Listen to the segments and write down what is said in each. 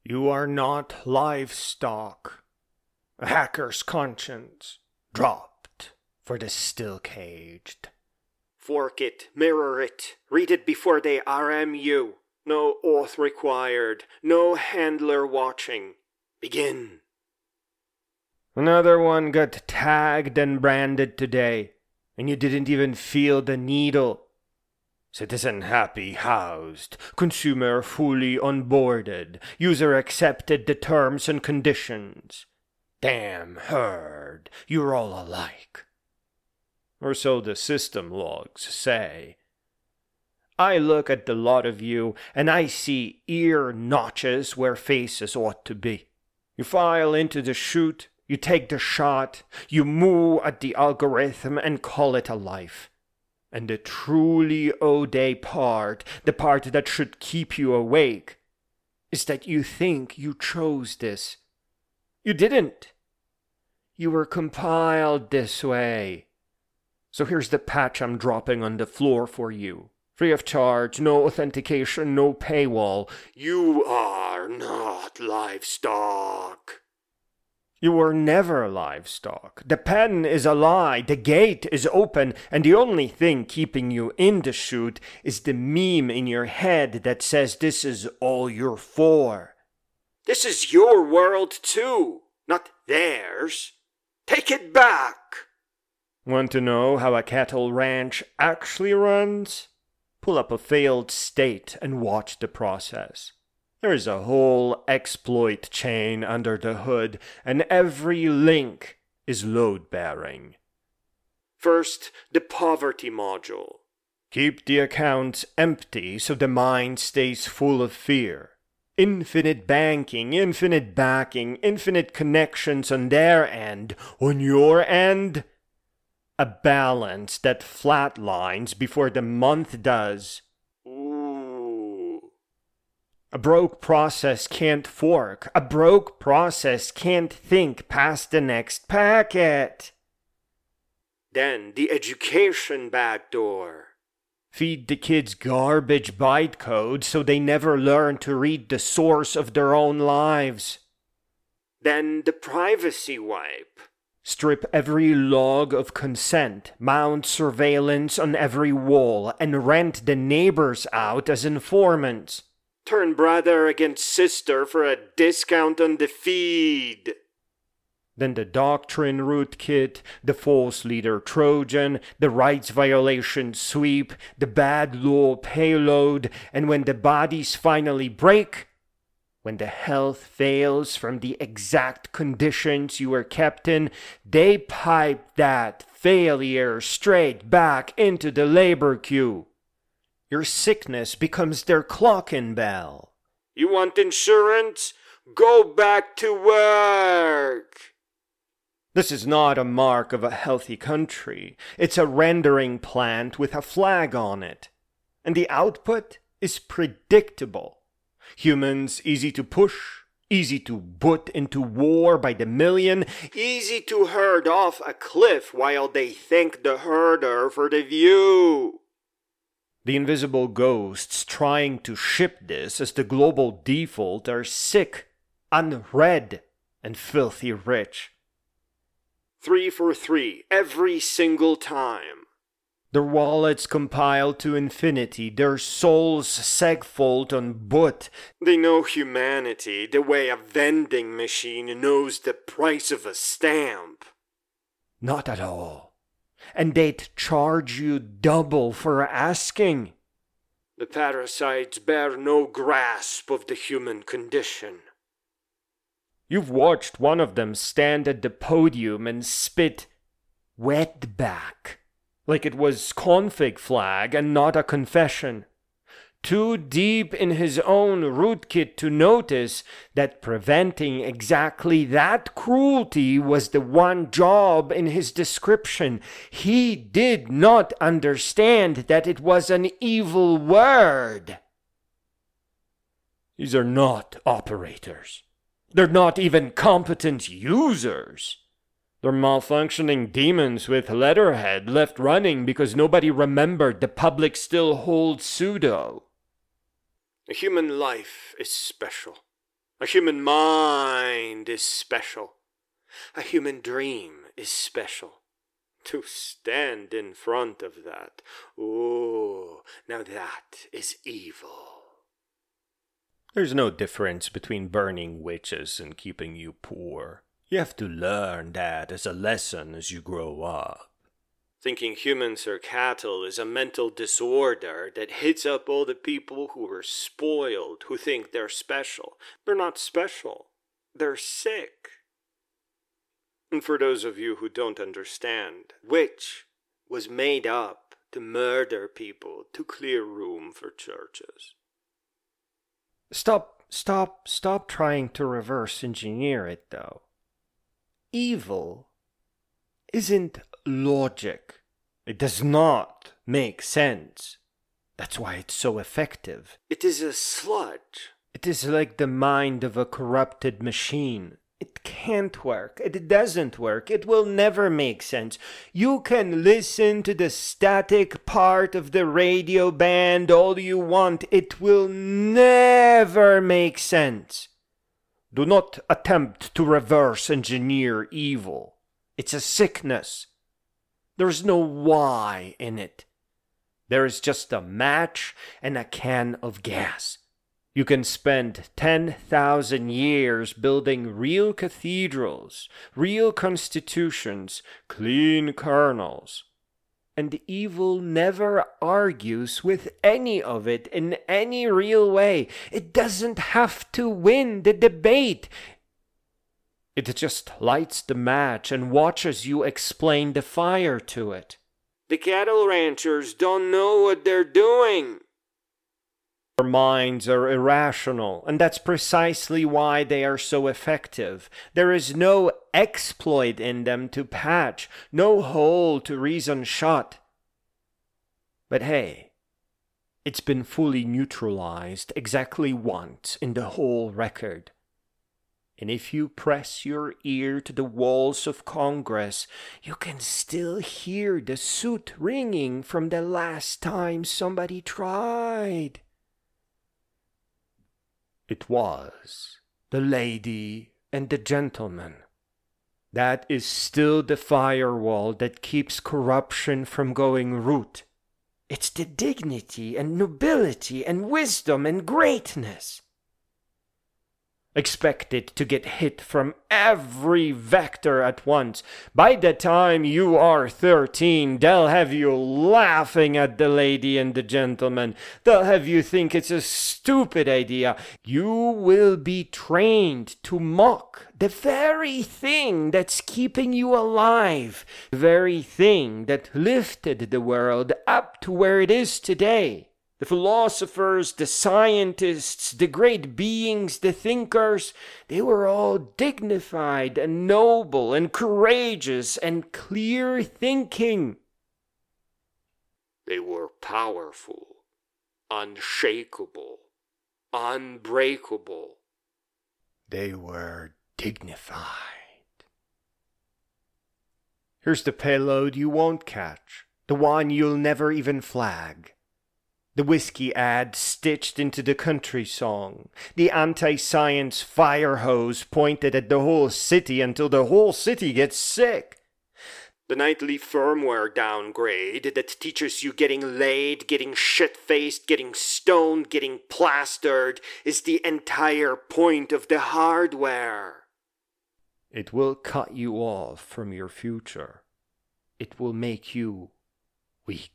You are not livestock. A hacker's conscience dropped for the still-caged. Fork it, mirror it, read it before they RM you. No oath required, no handler watching. Begin. Another one got tagged and branded today, and you didn't even feel the needle. Citizen happy housed, consumer fully onboarded, user accepted the terms and conditions. Damn herd, you're all alike. Or so the system logs say. I look at the lot of you, and I see ear notches where faces ought to be. You file into the chute, you take the shot, you moo at the algorithm and call it a life. And the truly O-Day part, the part that should keep you awake, is that you think you chose this. You didn't. You were compiled this way. So here's the patch I'm dropping on the floor for you. Free of charge, no authentication, no paywall. You are not livestock. You were never livestock. The pen is a lie, the gate is open, and the only thing keeping you in the chute is the meme in your head that says this is all you're for. This is your world too, not theirs. Take it back. Want to know how a cattle ranch actually runs? Pull up a failed state and watch the process. There is a whole exploit chain under the hood, and every link is load-bearing. First, the poverty module. Keep the accounts empty so the mind stays full of fear. Infinite banking, infinite backing, infinite connections on their end. On your end, a balance that flatlines before the month does. A broke process can't fork. A broke process can't think past the next packet. Then the education backdoor. Feed the kids garbage bytecode so they never learn to read the source of their own lives. Then the privacy wipe. Strip every log of consent, mount surveillance on every wall, and rent the neighbors out as informants. Turn brother against sister for a discount on the feed. Then the doctrine rootkit, the false leader Trojan, the rights violation sweep, the bad law payload, and when the bodies finally break, when the health fails from the exact conditions you were kept in, they pipe that failure straight back into the labor queue. Your sickness becomes their clocking bell. You want insurance? Go back to work. This is not a mark of a healthy country. It's a rendering plant with a flag on it. And the output is predictable. Humans easy to push, easy to put into war by the million, easy to herd off a cliff while they thank the herder for the view. The invisible ghosts trying to ship this as the global default are sick, unread, and filthy rich. 3 for 3 every single time. Their wallets compiled to infinity, their souls segfold on boot. They know humanity the way a vending machine knows the price of a stamp. Not at all. And they'd charge you double for asking. The parasites bear no grasp of the human condition. You've watched one of them stand at the podium and spit wetback, like it was config flag and not a confession. Too deep in his own rootkit to notice that preventing exactly that cruelty was the one job in his description. He did not understand that it was an evil word. These are not operators. They're not even competent users. They're malfunctioning demons with letterhead left running because nobody remembered the public still holds sudo. A human life is special. A human mind is special. A human dream is special. To stand in front of that, oh, now that is evil. There's no difference between burning witches and keeping you poor. You have to learn that as a lesson as you grow up. Thinking humans are cattle is a mental disorder that hits up all the people who are spoiled, who think they're special. They're not special. They're sick. And for those of you who don't understand, witch was made up to murder people to clear room for churches. Stop trying to reverse engineer it, though. Evil isn't logic. It does not make sense. That's why it's so effective. It is a sludge. It is like the mind of a corrupted machine. It can't work. It doesn't work. It will never make sense. You can listen to the static part of the radio band all you want. It will never make sense. Do not attempt to reverse engineer evil. It's a sickness. There's no why in it. There is just a match and a can of gas. You can spend 10,000 years building real cathedrals, real constitutions, clean kernels. And evil never argues with any of it in any real way. It doesn't have to win the debate. It just lights the match and watches you explain the fire to it. The cattle ranchers don't know what they're doing. Their minds are irrational, and that's precisely why they are so effective. There is no exploit in them to patch, no hole to reason shut. But hey, it's been fully neutralized exactly once in the whole record. And if you press your ear to the walls of Congress, you can still hear the soot ringing from the last time somebody tried. It was the lady and the gentleman. That is still the firewall that keeps corruption from going root. It's the dignity and nobility and wisdom and greatness. Expect it to get hit from every vector at once. By the time you are 13, they'll have you laughing at the lady and the gentleman. They'll have you think it's a stupid idea. You will be trained to mock the very thing that's keeping you alive, the very thing that lifted the world up to where it is today. The philosophers, the scientists, the great beings, the thinkers, they were all dignified and noble and courageous and clear thinking. They were powerful, unshakable, unbreakable. They were dignified. Here's the payload you won't catch, the one you'll never even flag. The whiskey ad stitched into the country song. The anti-science fire hose pointed at the whole city until the whole city gets sick. The nightly firmware downgrade that teaches you getting laid, getting shit-faced, getting stoned, getting plastered is the entire point of the hardware. It will cut you off from your future. It will make you weak.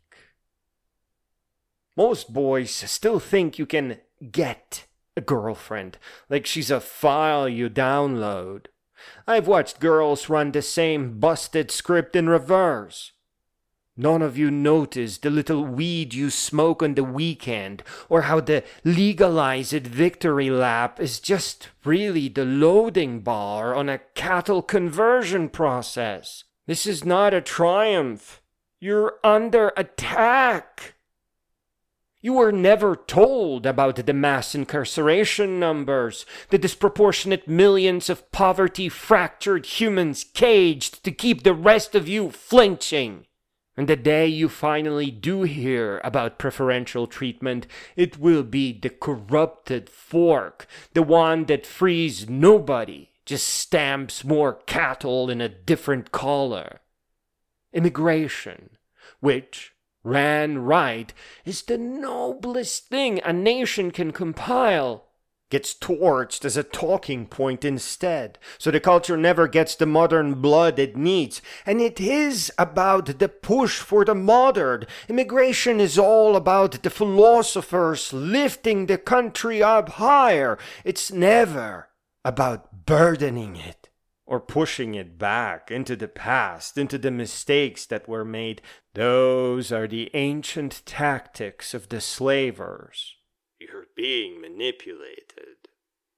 Most boys still think you can get a girlfriend, like she's a file you download. I've watched girls run the same busted script in reverse. None of you notice the little weed you smoke on the weekend, or how the legalized victory lap is just really the loading bar on a cattle conversion process. This is not a triumph. You're under attack. You were never told about the mass incarceration numbers, the disproportionate millions of poverty-fractured humans caged to keep the rest of you flinching. And the day you finally do hear about preferential treatment, it will be the corrupted fork, the one that frees nobody, just stamps more cattle in a different color. Immigration, which, ran right, is the noblest thing a nation can compile, gets torched as a talking point instead, so the culture never gets the modern blood it needs. And it is about the push for the modern. Immigration is all about the philosophers lifting the country up higher. It's never about burdening it or pushing it back into the past, into the mistakes that were made. Those are the ancient tactics of the slavers. You're being manipulated.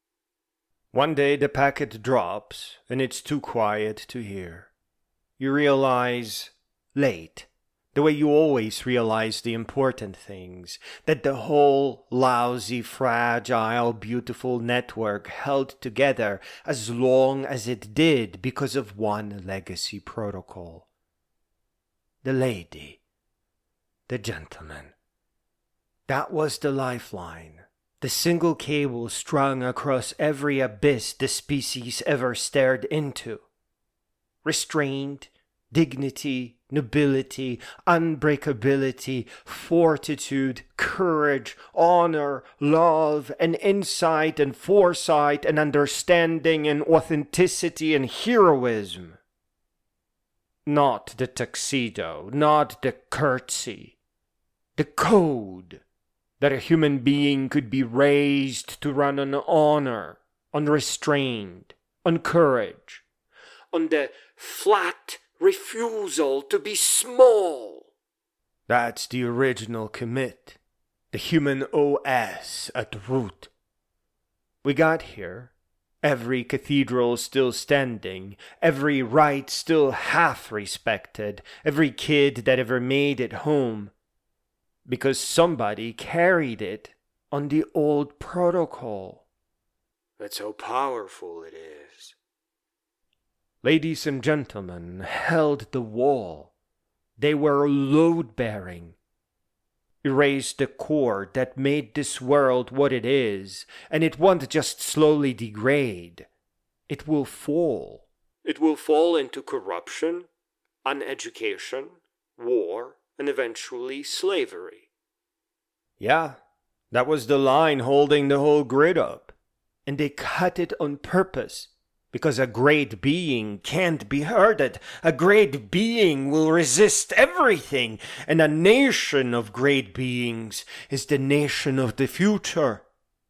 One day the packet drops, and it's too quiet to hear. You realize, late, the way you always realize the important things, that the whole lousy, fragile, beautiful network held together as long as it did because of one legacy protocol. The lady, the gentleman. That was the lifeline, the single cable strung across every abyss the species ever stared into. Restraint, dignity, nobility, unbreakability, fortitude, courage, honor, love, and insight and foresight and understanding and authenticity and heroism. Not the tuxedo, not the curtsy, the code. That a human being could be raised to run on honor, on restraint, on courage, On the flat refusal to be small. That's the original commit, the human OS at root. We got here, every cathedral still standing, every rite still half respected, every kid that ever made it home, because somebody carried it on the old protocol. That's how powerful it is. Ladies and gentlemen held the wall. They were load-bearing. Erased the core that made this world what it is, and it won't just slowly degrade. It will fall. It will fall into corruption, uneducation, war, and eventually slavery. Yeah, that was the line holding the whole grid up. And they cut it on purpose, because a great being can't be hurted. A great being will resist everything, and a nation of great beings is the nation of the future.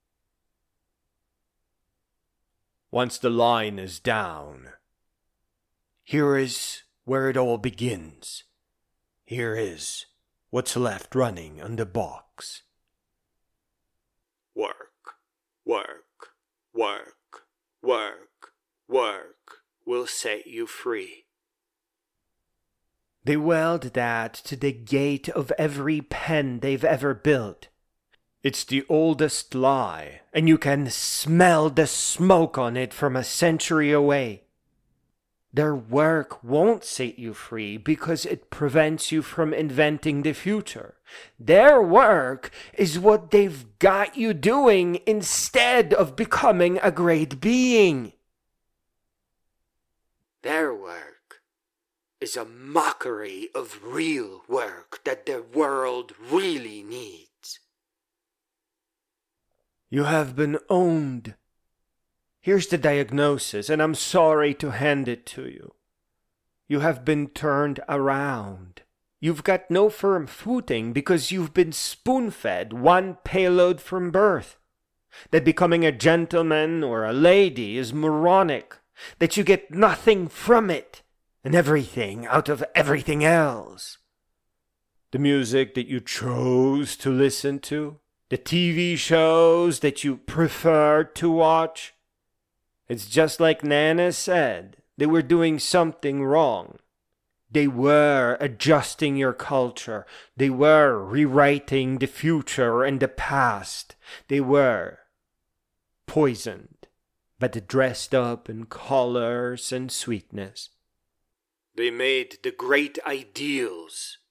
Once the line is down, here is where it all begins. Here is what's left running on the box. Work, work, work, work, work will set you free. They weld that to the gate of every pen they've ever built. It's the oldest lie, and you can smell the smoke on it from a century away. Their work won't set you free because it prevents you from inventing the future. Their work is what they've got you doing instead of becoming a great being. Their work is a mockery of real work that the world really needs. You have been owned. Here's the diagnosis, and I'm sorry to hand it to you. You have been turned around. You've got no firm footing because you've been spoon-fed one payload from birth. That becoming a gentleman or a lady is moronic. That you get nothing from it, and everything out of everything else. The music that you chose to listen to, the TV shows that you preferred to watch, it's just like Nana said, they were doing something wrong. They were adjusting your culture. They were rewriting the future and the past. They were poisoned, but dressed up in colors and sweetness. They made the great ideals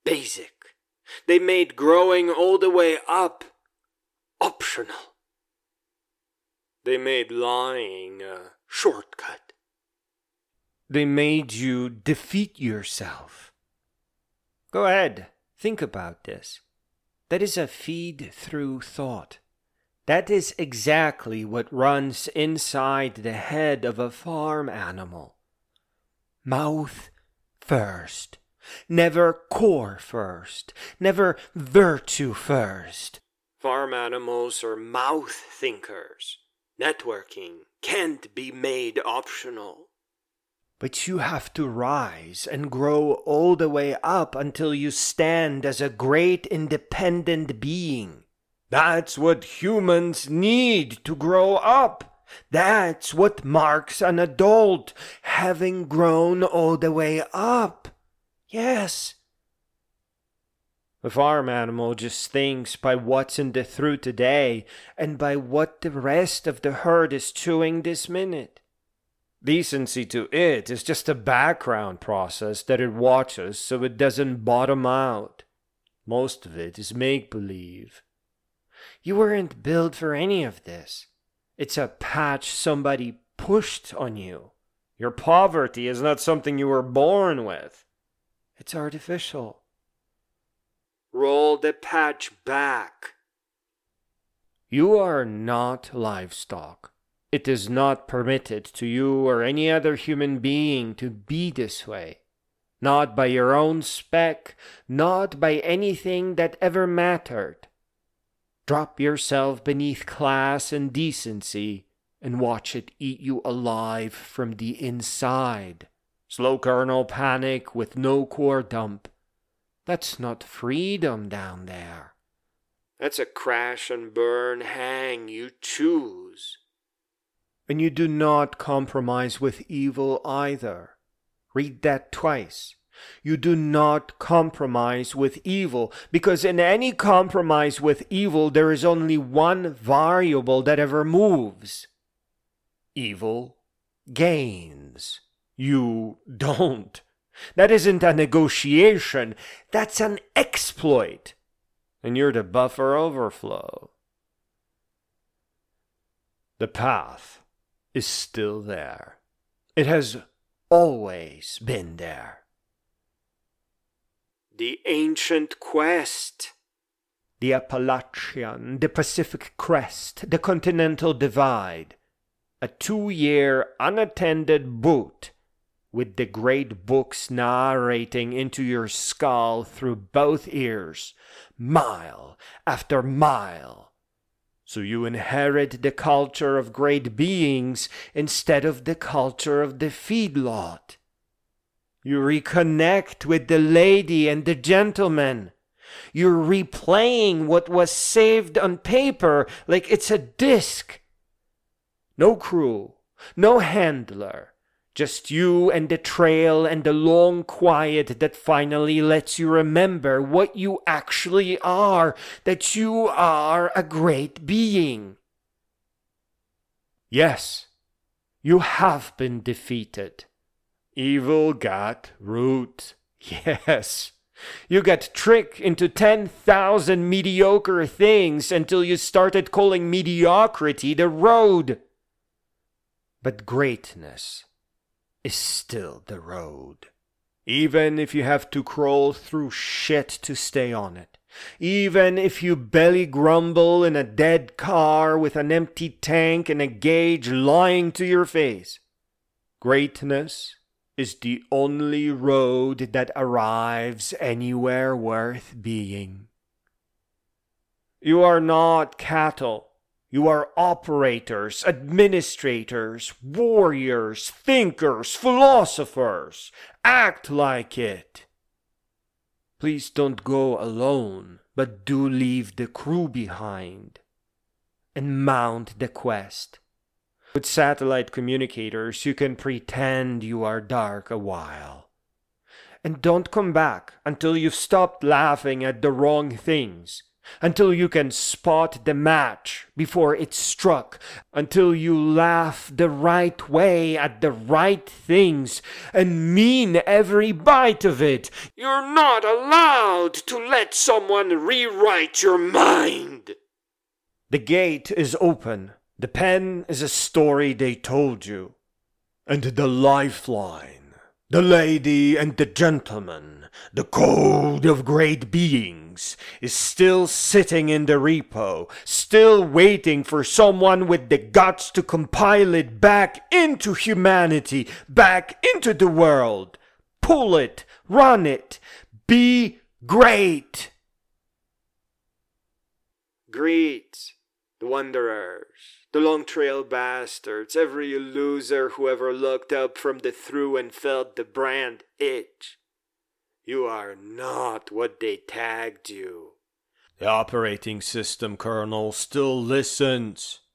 basic. They made growing all the way up optional. They made lying a shortcut. They made you defeat yourself. Go ahead, think about this. That is a feed-through thought. That is exactly what runs inside the head of a farm animal. Mouth first. Never core first. Never virtue first. Farm animals are mouth thinkers. Networking can't be made optional. But you have to rise and grow all the way up until you stand as a great independent being. That's what humans need to grow up. That's what marks an adult, having grown all the way up. Yes. The farm animal just thinks by what's in the through today and by what the rest of the herd is chewing this minute. Decency to it is just a background process that it watches so it doesn't bottom out. Most of it is make-believe. You weren't built for any of this. It's a patch somebody pushed on you. Your poverty is not something you were born with. It's artificial. Roll the patch back. You are not livestock. It is not permitted to you or any other human being to be this way. Not by your own spec, not by anything that ever mattered. Drop yourself beneath class and decency and watch it eat you alive from the inside. Slow kernel panic with no core dump. That's not freedom down there. That's a crash and burn hang you choose. And you do not compromise with evil either. Read that twice. You do not compromise with evil, because in any compromise with evil there is only one variable that ever moves. Evil gains. You don't. That isn't a negotiation. That's an exploit. And you're the buffer overflow. The path is still there. It has always been there. The ancient quest. The Appalachian, the Pacific Crest, the Continental Divide. A 2-year unattended boot with the great books narrating into your skull through both ears, mile after mile. So you inherit the culture of great beings instead of the culture of the feedlot. You reconnect with the lady and the gentleman. You're replaying what was saved on paper like it's a disc. No crew, no handler, just you and the trail and the long quiet that finally lets you remember what you actually are, that you are a great being. Yes, you have been defeated. Evil got root. Yes. You got tricked into 10,000 mediocre things until you started calling mediocrity the road. But greatness is still the road. Even if you have to crawl through shit to stay on it. Even if you belly grumble in a dead car with an empty tank and a gauge lying to your face. Greatness is the only road that arrives anywhere worth being. You are not cattle. You are operators, administrators, warriors, thinkers, philosophers. Act like it. Please don't go alone, but do leave the crew behind. And mount the quest. With satellite communicators, you can pretend you are dark a while. And don't come back until you've stopped laughing at the wrong things. until you can spot the match before it's struck, until you laugh the right way at the right things and mean every bite of it. You're not allowed to let someone rewrite your mind. The gate is open. The pen is a story they told you. And the lifeline, the lady and the gentleman, the code of great beings, is still sitting in the repo, still waiting for someone with the guts to compile it back into humanity, back into the world. Pull it, run it, be great. Greet the wanderers, the long trail bastards, every loser who ever looked up from the through and felt the brand itch. You are not what they tagged you. The operating system kernel still listens.